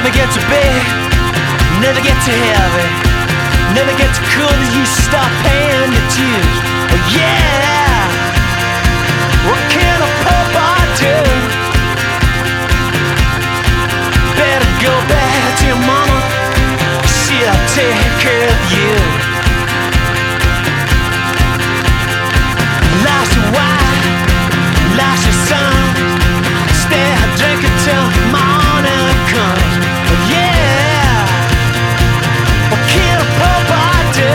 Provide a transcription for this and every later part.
Never get too big, never get too heavy, never get too cool that you stop paying your dues. Oh yeah, what can a poor boy do? Better go back to your mama, she'll take care of you. Life's your wife, life's your son, stay drinking till morning comes. Oh yeah, what can a poor boy do?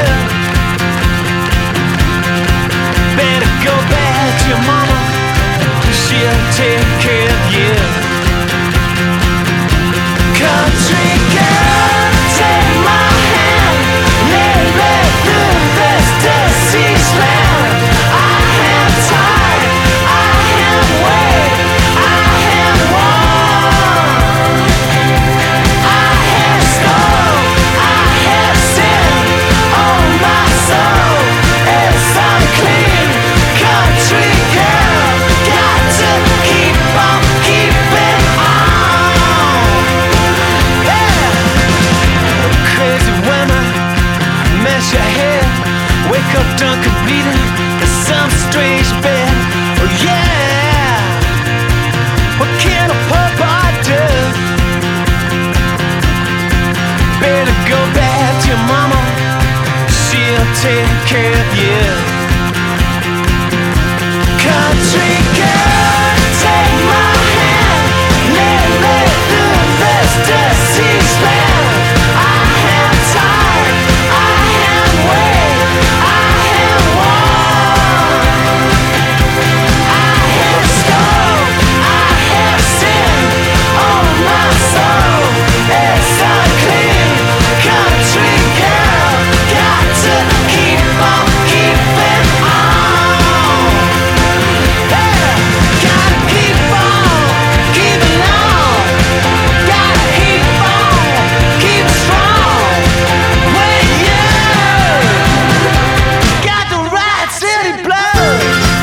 Better go back to your mama, she'll take care of you. Country girl, take my hand, lead me through this deceased land. I am tired, I am weak, I am worn, I have stole, I have sinned, oh my soul is unclean. Country girl, got to keep on keeping on. Yeah. Crazy women, mess your head, wake up drunk and bleeding in some strange bed. Oh yeah, what can a poor boy do? Better go back to your mama, she'll take care of you. Country girl, take my hand, lead me through this deceased land. I am tired, I am weak, I am worn, I have stole, I have sinned, oh my soul is unclean. Country girl, got to keep on keeping on. Yeah, gotta keep on keeping on. Gotta keep on keep strong. When you got the right city blood.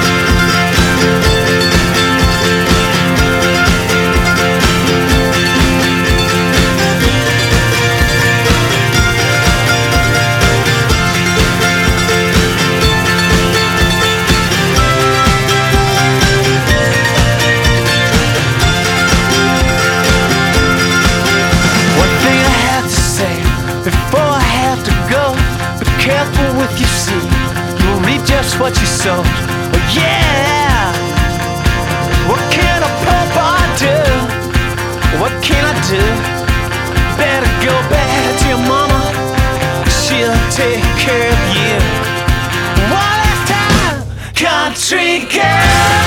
One thing I have to say before I have to go: be careful with your seed, you will reap just what you sow. Oh yeah, what can a poor boy do? What can I do? Better go back to your mama, she'll take care of you. One last time, country girl.